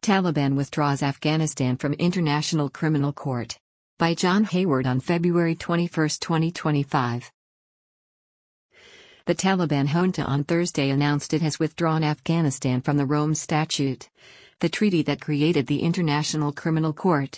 Taliban withdraws Afghanistan from International Criminal Court. By John Hayward on February 21, 2025. The Taliban junta on Thursday announced it has withdrawn Afghanistan from the Rome Statute, the treaty that created the International Criminal Court,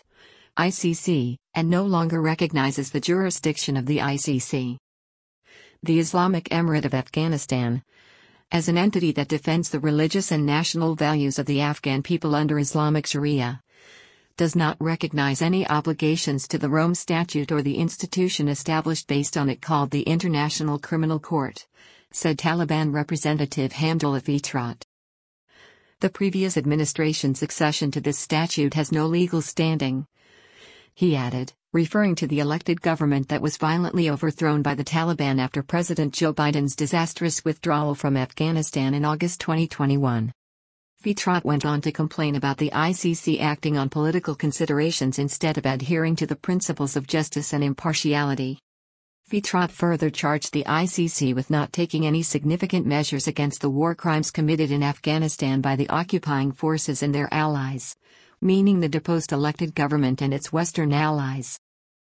ICC, and no longer recognizes the jurisdiction of the ICC. The Islamic Emirate of Afghanistan, as an entity that defends the religious and national values of the Afghan people under Islamic Sharia, does not recognize any obligations to the Rome Statute or the institution established based on it called the International Criminal Court, said Taliban representative Hamdullah Fitrat. The previous administration's accession to this statute has no legal standing, he added, referring to the elected government that was violently overthrown by the Taliban after President Joe Biden's disastrous withdrawal from Afghanistan in August 2021. Fitrat went on to complain about the ICC acting on political considerations instead of adhering to the principles of justice and impartiality. Fitrat further charged the ICC with not taking any significant measures against the war crimes committed in Afghanistan by the occupying forces and their allies, meaning the deposed elected government and its Western allies.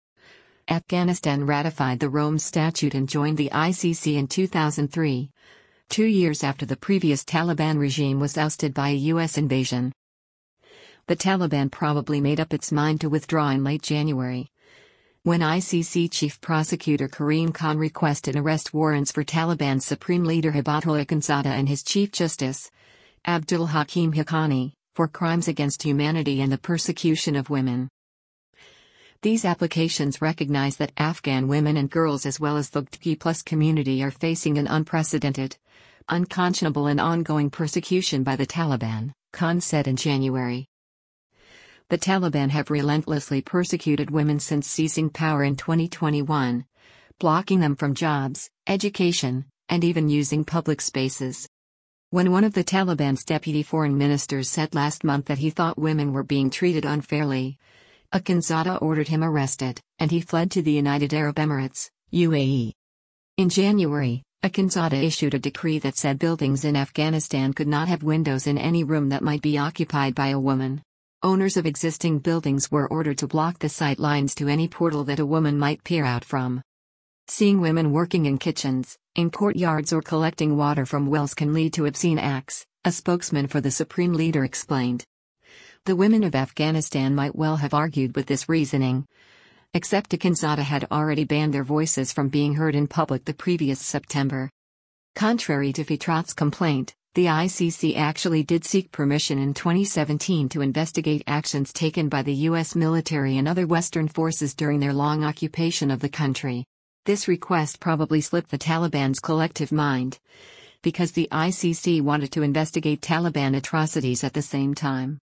Afghanistan ratified the Rome Statute and joined the ICC in 2003, 2 years after the previous Taliban regime was ousted by a U.S. invasion. The Taliban probably made up its mind to withdraw in late January, when ICC Chief Prosecutor Karim Khan requested arrest warrants for Taliban Supreme Leader Hibatullah Akhundzada and his Chief Justice, Abdul Hakim Haqqani, for crimes against humanity and the persecution of women. These applications recognize that Afghan women and girls as well as the LGBTQ+ community are facing an unprecedented, unconscionable and ongoing persecution by the Taliban, Khan said in January. The Taliban have relentlessly persecuted women since seizing power in 2021, blocking them from jobs, education, and even using public spaces. When one of the Taliban's deputy foreign ministers said last month that he thought women were being treated unfairly, Akhundzada ordered him arrested, and he fled to the United Arab Emirates, UAE. In January, Akhundzada issued a decree that said buildings in Afghanistan could not have windows in any room that might be occupied by a woman. Owners of existing buildings were ordered to block the sight lines to any portal that a woman might peer out from. Seeing women working in kitchens, in courtyards or collecting water from wells can lead to obscene acts, a spokesman for the Supreme Leader explained. The women of Afghanistan might well have argued with this reasoning, except Akhundzada had already banned their voices from being heard in public the previous September. Contrary to Fitrat's complaint, the ICC actually did seek permission in 2017 to investigate actions taken by the U.S. military and other Western forces during their long occupation of the country. This request probably slipped the Taliban's collective mind, because the ICC wanted to investigate Taliban atrocities at the same time.